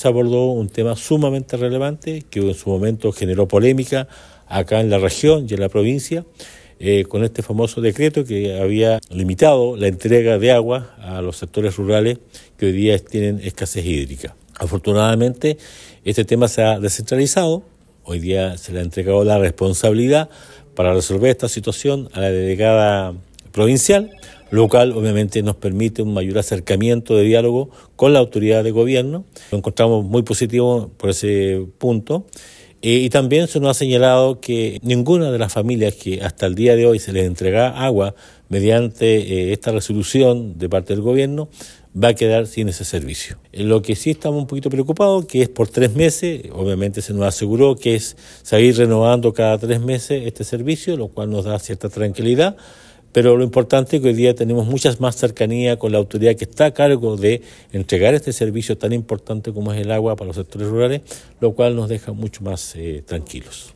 Se abordó un tema sumamente relevante que en su momento generó polémica acá en la región y en la provincia, con este famoso decreto que había limitado la entrega de agua a los sectores rurales que hoy día tienen escasez hídrica. Afortunadamente, este tema se ha descentralizado. Hoy día se le ha entregado la responsabilidad para resolver esta situación a la delegada provincial, lo cual obviamente nos permite un mayor acercamiento de diálogo con la autoridad de gobierno. Lo encontramos muy positivo por ese punto. Y también se nos ha señalado que ninguna de las familias que hasta el día de hoy se les entrega agua mediante esta resolución de parte del gobierno va a quedar sin ese servicio. En lo que sí estamos un poquito preocupados, que es por 3 meses, obviamente se nos aseguró que es seguir renovando cada 3 meses este servicio, lo cual nos da cierta tranquilidad. Pero lo importante es que hoy día tenemos muchas más cercanía con la autoridad que está a cargo de entregar este servicio tan importante como es el agua para los sectores rurales, lo cual nos deja mucho más tranquilos.